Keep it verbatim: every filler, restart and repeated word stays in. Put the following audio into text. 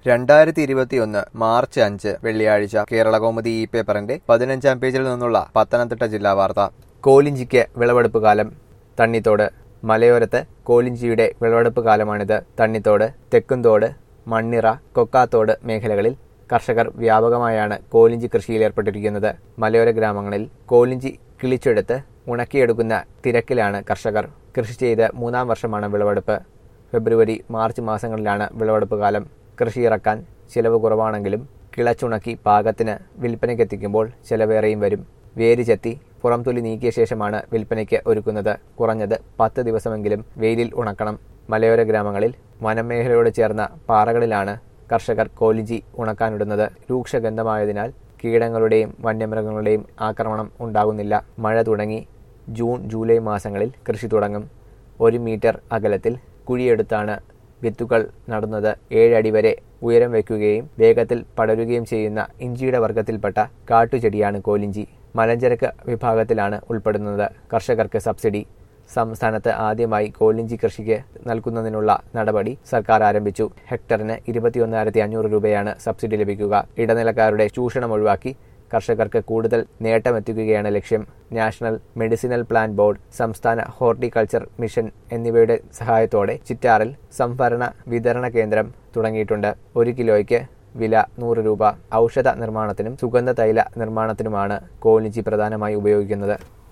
രണ്ടായിരത്തി ഇരുപത്തിയൊന്ന് മാർച്ച് അഞ്ച് വെള്ളിയാഴ്ച കേരളകൗമുദി ഇ പേപ്പറിന്റെ പതിനഞ്ചാം പേജിൽ നിന്നുള്ള പത്തനംതിട്ട ജില്ലാ വാർത്ത. കോലിഞ്ചിക്ക് വിളവെടുപ്പ് കാലം. തണ്ണിത്തോട്. മലയോരത്ത് കോലിഞ്ചിയുടെ വിളവെടുപ്പ് കാലമാണിത്. തണ്ണിത്തോട്, തെക്കുംതോട്, മണ്ണിറ, കൊക്കാത്തോട് മേഖലകളിൽ കർഷകർ വ്യാപകമായാണ് കോലിഞ്ചി കൃഷിയിലേർപ്പെട്ടിരിക്കുന്നത്. മലയോര ഗ്രാമങ്ങളിൽ കോലിഞ്ചി കിളിച്ചെടുത്ത് ഉണക്കിയെടുക്കുന്ന തിരക്കിലാണ് കർഷകർ. കൃഷി ചെയ്ത് മൂന്നാം വർഷമാണ് വിളവെടുപ്പ്. ഫെബ്രുവരി മാർച്ച് മാസങ്ങളിലാണ് വിളവെടുപ്പ് കാലം. കൃഷി ഇറക്കാൻ ചിലവ് കുറവാണെങ്കിലും കിളച്ചുണക്കി പാകത്തിന് വിൽപ്പനയ്ക്കെത്തിക്കുമ്പോൾ ചിലവേറെയും വരും. വേര് ചെത്തി പുറംതൊലി നീക്കിയ ശേഷമാണ് വിൽപ്പനയ്ക്ക് ഒരുക്കുന്നത്. കുറഞ്ഞത് പത്ത് ദിവസമെങ്കിലും വെയിലിൽ ഉണക്കണം. മലയോര ഗ്രാമങ്ങളിൽ വനമേഖലയോട് ചേർന്ന പാറകളിലാണ് കർഷകർ കോലിഞ്ചി ഉണക്കാനിടുന്നത്. രൂക്ഷഗന്ധമായതിനാൽ കീടങ്ങളുടെയും വന്യമൃഗങ്ങളുടെയും ആക്രമണം ഉണ്ടാകുന്നില്ല. മഴ തുടങ്ങി ജൂൺ ജൂലൈ മാസങ്ങളിൽ കൃഷി തുടങ്ങും. ഒരു മീറ്റർ അകലത്തിൽ കുഴിയെടുത്താണ് വിത്തുകൾ നടുന്നത്. ഏഴടി വരെ ഉയരം വയ്ക്കുകയും വേഗത്തിൽ പടരുകയും ചെയ്യുന്ന ഇഞ്ചിയുടെ വർഗത്തിൽപ്പെട്ട കാട്ടുചെടിയാണ് കോലിഞ്ചി. മലഞ്ചരക്ക് വിഭാഗത്തിലാണ് ഉൾപ്പെടുന്നത്. കർഷകർക്ക് സബ്സിഡി. സംസ്ഥാനത്ത് ആദ്യമായി കോലിഞ്ചി കൃഷിക്ക് നൽകുന്നതിനുള്ള നടപടി സർക്കാർ ആരംഭിച്ചു. ഹെക്ടറിന് ഇരുപത്തിയൊന്നായിരത്തി അഞ്ഞൂറ് രൂപയാണ് സബ്സിഡി ലഭിക്കുക. ഇടനിലക്കാരുടെ ചൂഷണം ഒഴിവാക്കി കർഷകർക്ക് കൂടുതൽ നേട്ടമെത്തിക്കുകയാണ് ലക്ഷ്യം. നാഷണൽ മെഡിസിനൽ പ്ലാൻ ബോർഡ്, സംസ്ഥാന ഹോർട്ടിക്കൾച്ചർ മിഷൻ എന്നിവയുടെ സഹായത്തോടെ ചിറ്റാറിൽ സംഭരണ വിതരണ കേന്ദ്രം തുടങ്ങിയിട്ടുണ്ട്. ഒരു കിലോയ്ക്ക് വില നൂറ് രൂപ. ഔഷധ നിർമ്മാണത്തിനും സുഗന്ധ തൈല നിർമ്മാണത്തിനുമാണ് കോലിഞ്ചി പ്രധാനമായി ഉപയോഗിക്കുന്നത്.